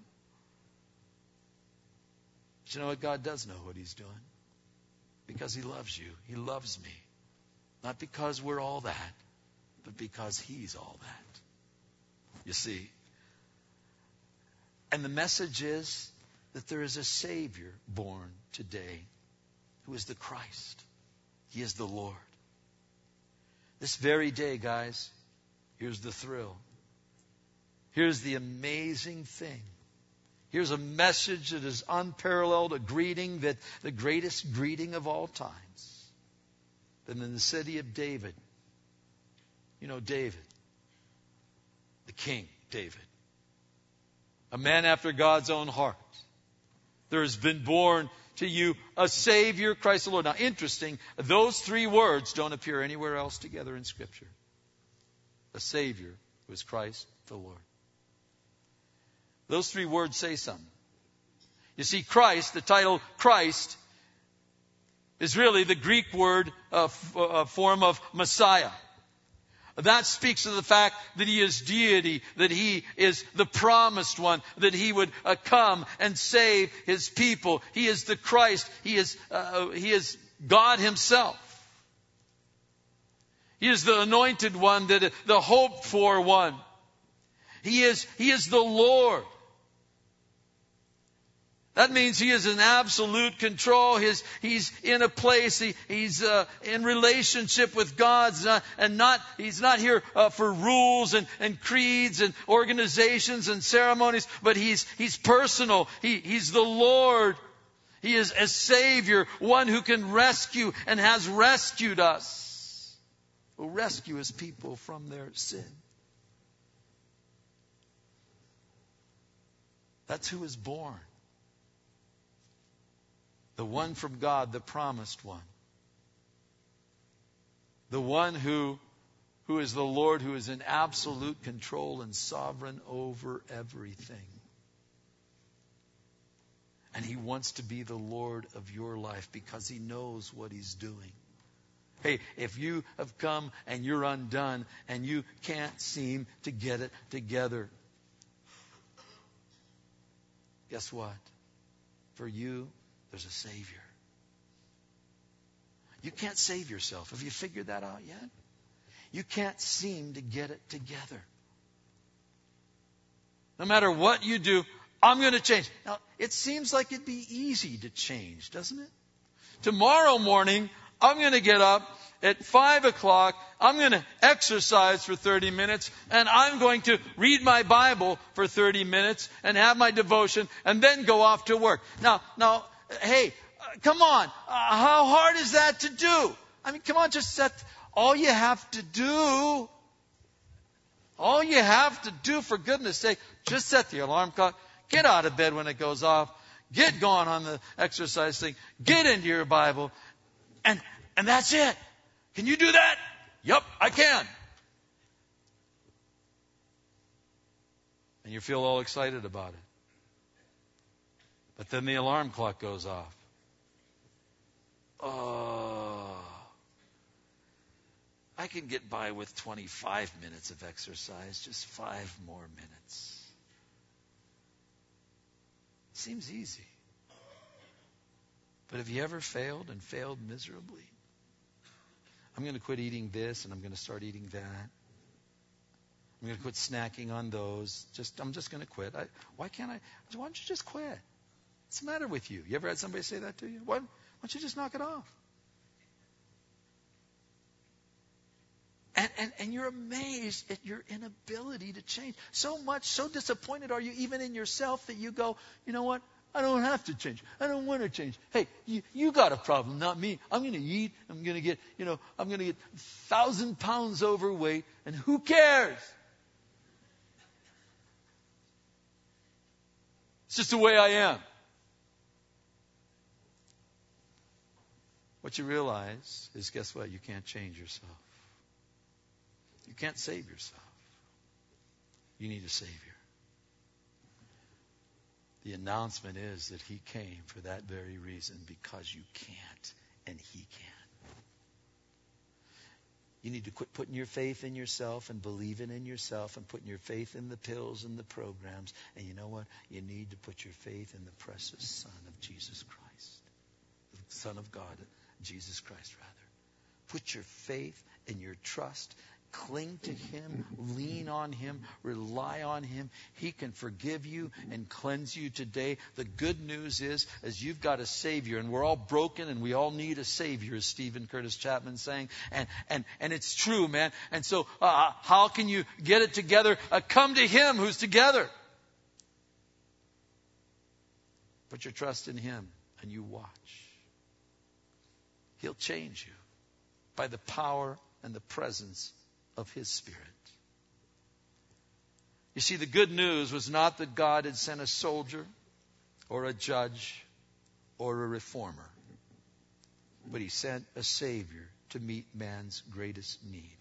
A: But you know what? God does know what he's doing. Because he loves you. He loves me. Not because we're all that, but because he's all that. You see. And the message is that there is a Savior born today who is the Christ. He is the Lord. This very day, guys, here's the thrill. Here's the amazing thing. Here's a message that is unparalleled, a greeting that the greatest greeting of all times. That in the city of David, you know David, the King David, a man after God's own heart. There has been born to you a Savior, Christ the Lord. Now, interesting, those three words don't appear anywhere else together in Scripture. A Savior who is Christ the Lord. Those three words say something. You see, Christ, the title Christ, is really the Greek word form of Messiah. That speaks of the fact that he is deity, that he is the promised one, that he would come and save his people. He is the Christ. He is God himself. He is the anointed one, the hoped for one. He is the Lord. That means he is in absolute control. He's in a place. He's in relationship with God, he's not here for rules and creeds and organizations and ceremonies. But he's personal. He's the Lord. He is a Savior, one who can rescue and has rescued us. Will rescue his people from their sin. That's who is born. The one from God, the promised one. The one who is the Lord, who is in absolute control and sovereign over everything. And he wants to be the Lord of your life because he knows what he's doing. Hey, if you have come and you're undone and you can't seem to get it together, guess what? For you, there's a Savior. You can't save yourself. Have you figured that out yet? You can't seem to get it together. No matter what you do, I'm going to change. Now, it seems like it'd be easy to change, doesn't it? Tomorrow morning, I'm going to get up at 5 o'clock. I'm going to exercise for 30 minutes. And I'm going to read my Bible for 30 minutes and have my devotion and then go off to work. Now, hey, come on. How hard is that to do? I mean, come on, just set. All you have to do, for goodness sake, just set the alarm clock. Get out of bed when it goes off. Get going on the exercise thing. Get into your Bible. And that's it. Can you do that? Yep, I can. And you feel all excited about it. But then the alarm clock goes off. Oh, I can get by with 25 minutes of exercise, just 5 more minutes. Seems easy. But have you ever failed and failed miserably? I'm going to quit eating this and I'm going to start eating that. I'm going to quit snacking on those. I'm just going to quit. Why don't you just quit? What's the matter with you? You ever had somebody say that to you? Why don't you just knock it off? And you're amazed at your inability to change. So disappointed are you even in yourself that you go, you know what? I don't have to change. I don't want to change. Hey, you got a problem, not me. I'm going to eat. I'm going to get 1,000 pounds overweight, and who cares? It's just the way I am. What you realize is, guess what? You can't change yourself. You can't save yourself. You need a Savior. The announcement is that He came for that very reason, because you can't and He can. You need to quit putting your faith in yourself and believing in yourself and putting your faith in the pills and the programs. And you know what? You need to put your faith in the precious Son of Jesus Christ. The Son of God, Jesus Christ, rather. Put your faith and your trust. Cling to Him, lean on Him, rely on Him. He can forgive you and cleanse you today. The good news is you've got a Savior, and we're all broken and we all need a Savior, as Stephen Curtis Chapman saying. And it's true, man. And so how can you get it together? Come to Him who's together. Put your trust in Him and you watch. He'll change you by the power and the presence of His Spirit. You see, the good news was not that God had sent a soldier or a judge or a reformer, but He sent a Savior to meet man's greatest need.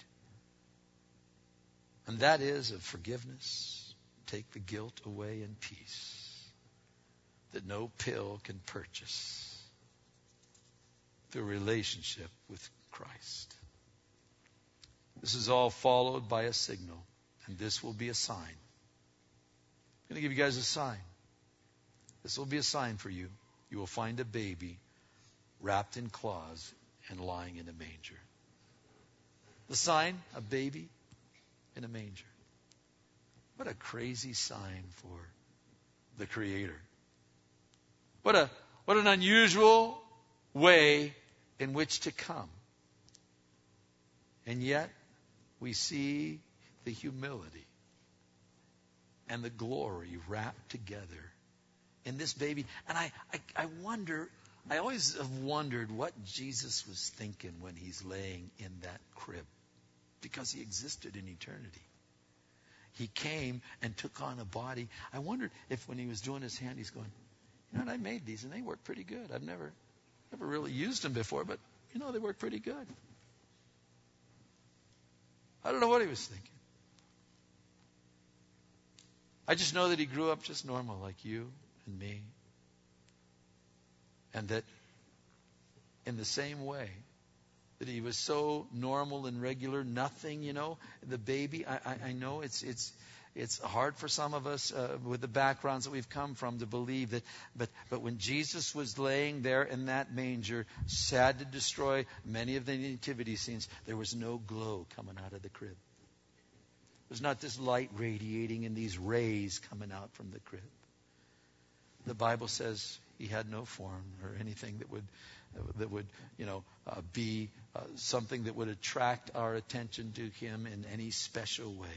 A: And that is of forgiveness, take the guilt away, in peace that no pill can purchase, through a relationship with Christ. This is all followed by a signal, and this will be a sign. I'm going to give you guys a sign. This will be a sign for you. You will find a baby wrapped in cloths and lying in a manger. The sign, a baby in a manger. What a crazy sign for the Creator. What an unusual way in which to come. And yet, we see the humility and the glory wrapped together in this baby. And I always have wondered what Jesus was thinking when He's laying in that crib, because He existed in eternity. He came and took on a body. I wondered if when He was doing His hand, He's going, you know what, I made these and they work pretty good. I've never really used them before, but they work pretty good. I don't know what He was thinking. I just know that He grew up just normal like you and me. And that in the same way that He was so normal and regular, nothing, the baby, I know it's hard for some of us with the backgrounds that we've come from to believe that, but when Jesus was laying there in that manger, sad to destroy many of the nativity scenes, there was no glow coming out of the crib. There's not this light radiating and these rays coming out from the crib. The Bible says He had no form or anything that would be something that would attract our attention to Him in any special way.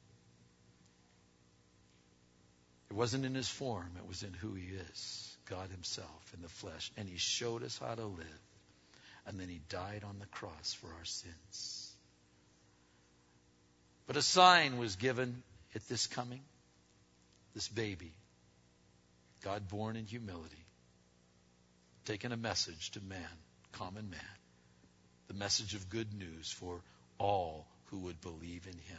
A: It wasn't in His form, it was in who He is, God Himself in the flesh. And He showed us how to live. And then He died on the cross for our sins. But a sign was given at this coming. This baby, God born in humility, taking a message to man, common man. The message of good news for all who would believe in Him.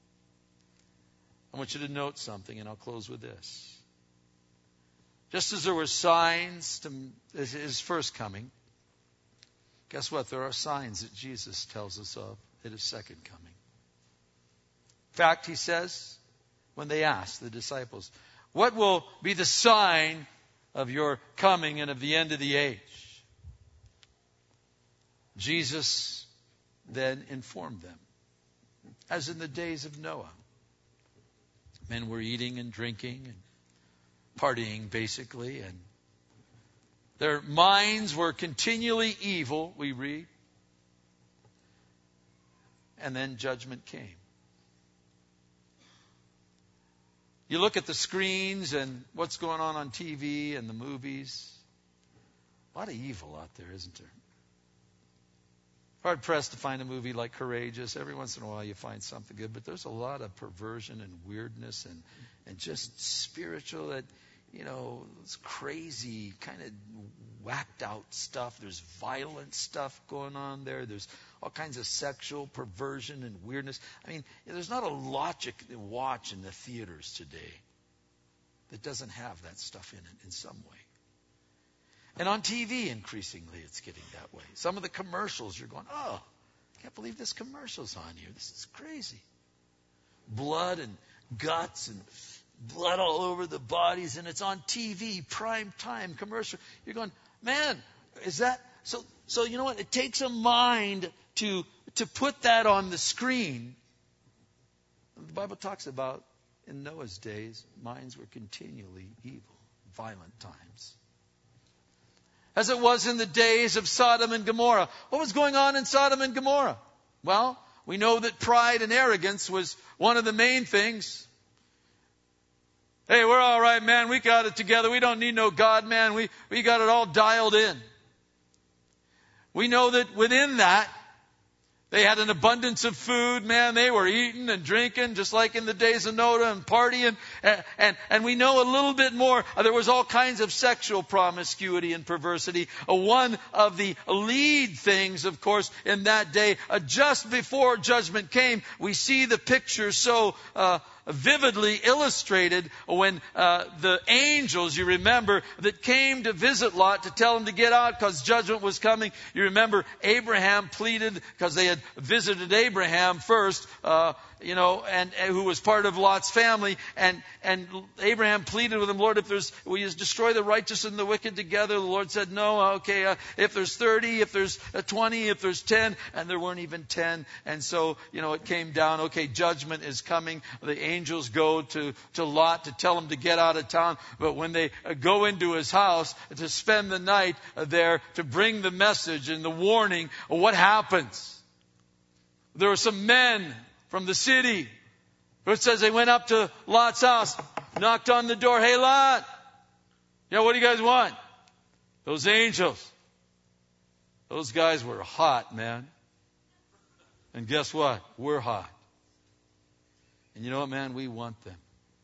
A: I want you to note something, and I'll close with this. Just as there were signs to His first coming, guess what? There are signs that Jesus tells us of at His second coming. In fact, He says, when they asked the disciples, what will be the sign of your coming and of the end of the age? Jesus then informed them. As in the days of Noah. Men were eating and drinking and partying, basically, and their minds were continually evil, we read. And then judgment came. You look at the screens and what's going on TV and the movies. A lot of evil out there, isn't there? Hard pressed to find a movie like Courageous. Every once in a while you find something good, but there's a lot of perversion and weirdness and just spiritual that, it's crazy, kind of whacked out stuff. There's violent stuff going on there. There's all kinds of sexual perversion and weirdness. I mean, there's not a logic to watch in the theaters today that doesn't have that stuff in it in some way. And on TV, increasingly, it's getting that way. Some of the commercials, you're going, oh, I can't believe this commercial's on here. This is crazy. Blood and guts and blood all over the bodies, and it's on TV, prime time commercial. You're going, man, is that... So you know what? It takes a mind to put that on the screen. The Bible talks about, in Noah's days, minds were continually evil, violent times. As it was in the days of Sodom and Gomorrah. What was going on in Sodom and Gomorrah? Well, we know that pride and arrogance was one of the main things. Hey, we're all right, man. We got it together. We don't need no God, man. We got it all dialed in. We know that within that, they had an abundance of food, man. They were eating and drinking just like in the days of Noah and partying. And we know a little bit more. There was all kinds of sexual promiscuity and perversity. One of the lead things, of course, in that day, just before judgment came, we see the picture so vividly illustrated when the angels, you remember, that came to visit Lot to tell him to get out because judgment was coming. You remember Abraham pleaded because they had visited Abraham first, and who was part of Lot's family. And Abraham pleaded with him, Lord, will you destroy the righteous and the wicked together? The Lord said, no, okay, if there's 30, if there's 20, if there's 10, and there weren't even 10. And so, it came down, okay, judgment is coming. The angels go to Lot to tell him to get out of town. But when they go into his house to spend the night there to bring the message and the warning, what happens? There were some men from the city. It says they went up to Lot's house, knocked on the door. Hey, Lot. What do you guys want? Those angels. Those guys were hot, man. And guess what? We're hot. And you know what, man? We want them.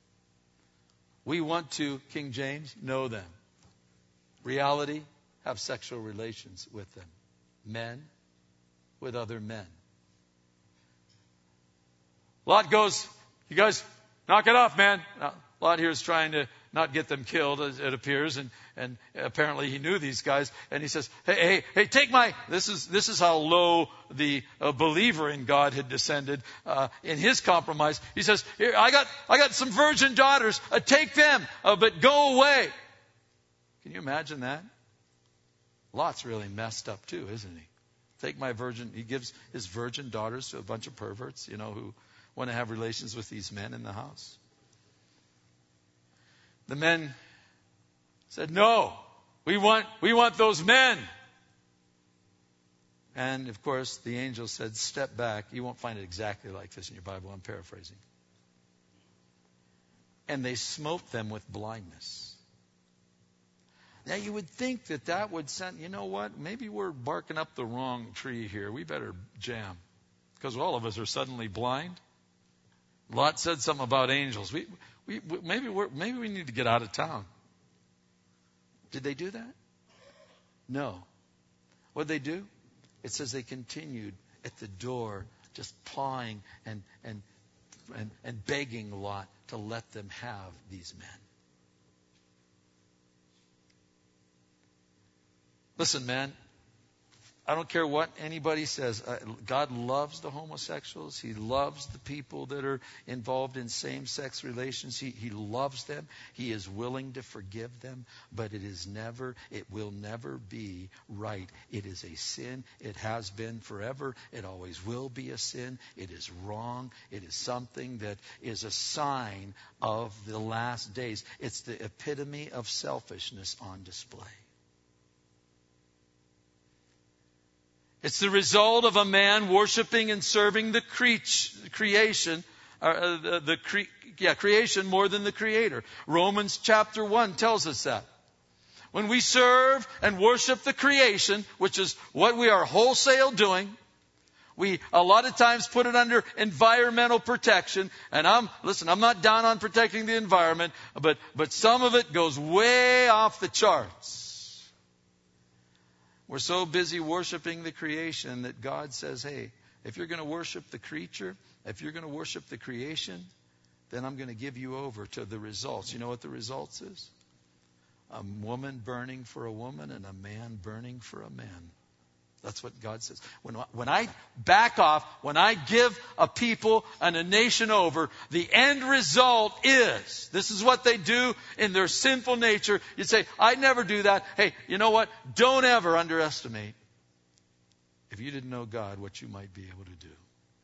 A: We want to, King James, know them. Reality, have sexual relations with them. Men with other men. Lot goes, you guys, knock it off, man. Now, Lot here is trying to not get them killed, as it appears, and apparently he knew these guys. And he says, hey, take my... This is how low the believer in God had descended in his compromise. He says, here, I got some virgin daughters. Take them, but go away. Can you imagine that? Lot's really messed up too, isn't he? Take my virgin... He gives his virgin daughters to a bunch of perverts, who want to have relations with these men in the house. The men said, no, we want those men. And of course, the angel said, step back. You won't find it exactly like this in your Bible. I'm paraphrasing. And they smote them with blindness. Now you would think that would send, you know what? Maybe we're barking up the wrong tree here. We better jam. Because all of us are suddenly blind. Lot said something about angels. Maybe we need to get out of town. Did they do that? No. What did they do? It says they continued at the door, just pawing and begging Lot to let them have these men. Listen, man. I don't care what anybody says. God loves the homosexuals. He loves the people that are involved in same-sex relations. He loves them. He is willing to forgive them. But it will never be right. It is a sin. It has been forever. It always will be a sin. It is wrong. It is something that is a sign of the last days. It's the epitome of selfishness on display. It's the result of a man worshiping and serving the creation, creation more than the Creator. Romans chapter 1 tells us that. When we serve and worship the creation, which is what we are wholesale doing, we a lot of times put it under environmental protection. And I'm not down on protecting the environment, but some of it goes way off the charts. We're so busy worshiping the creation that God says, hey, if you're going to worship the creature, if you're going to worship the creation, then I'm going to give you over to the results. You know what the results is? A woman burning for a woman and a man burning for a man. That's what God says. When I back off, when I give a people and a nation over, the end result is, this is what they do in their sinful nature. You'd say, I'd never do that. Hey, you know what? Don't ever underestimate, if you didn't know God, what you might be able to do.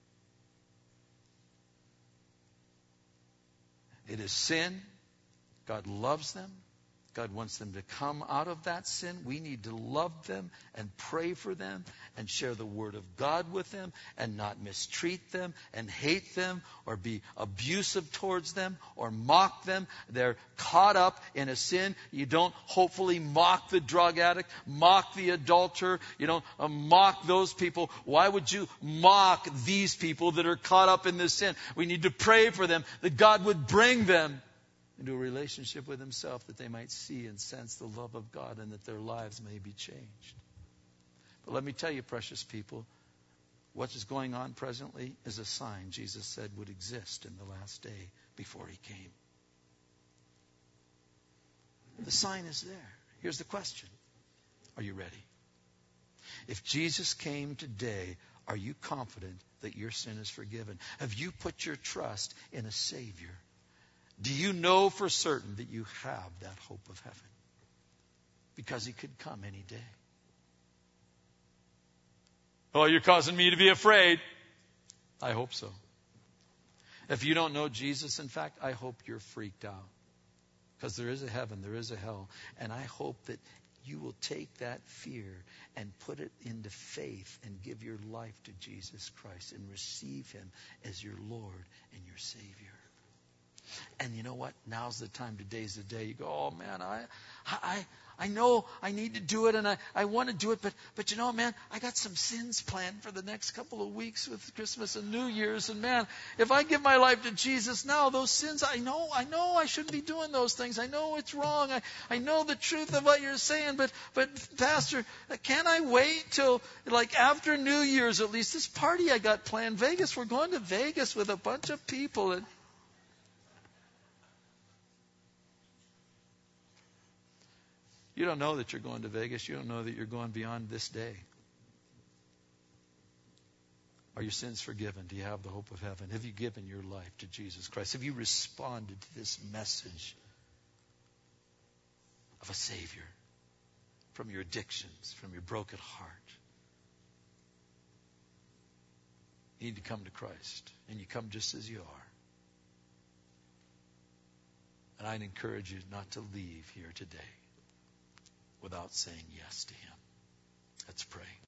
A: It is sin. God loves them. God wants them to come out of that sin. We need to love them and pray for them and share the Word of God with them and not mistreat them and hate them or be abusive towards them or mock them. They're caught up in a sin. You don't hopefully mock the drug addict, mock the adulterer. You don't mock those people. Why would you mock these people that are caught up in this sin? We need to pray for them, that God would bring them into a relationship with Himself, that they might see and sense the love of God and that their lives may be changed. But let me tell you, precious people, what is going on presently is a sign Jesus said would exist in the last day before He came. The sign is there. Here's the question. Are you ready? If Jesus came today, are you confident that your sin is forgiven? Have you put your trust in a Savior? Do you know for certain that you have that hope of heaven? Because He could come any day. Oh, you're causing me to be afraid. I hope so. If you don't know Jesus, in fact, I hope you're freaked out. Because there is a heaven, there is a hell. And I hope that you will take that fear and put it into faith and give your life to Jesus Christ and receive Him as your Lord and your Savior. And you know what? Now's the time. Today's the day. You go, oh man, I know I need to do it and I want to do it, but you know, man, I got some sins planned for the next couple of weeks with Christmas and New Year's, and man, if I give my life to Jesus now, those sins, I know I shouldn't be doing those things. I know it's wrong. I know the truth of what you're saying, but Pastor, can I wait till like after New Year's at least? This party I got planned, Vegas, we're going to Vegas with a bunch of people, and you don't know that you're going to Vegas. You don't know that you're going beyond this day. Are your sins forgiven? Do you have the hope of heaven? Have you given your life to Jesus Christ? Have you responded to this message of a Savior from your addictions, from your broken heart? You need to come to Christ, and you come just as you are. And I'd encourage you not to leave here today without saying yes to Him. Let's pray.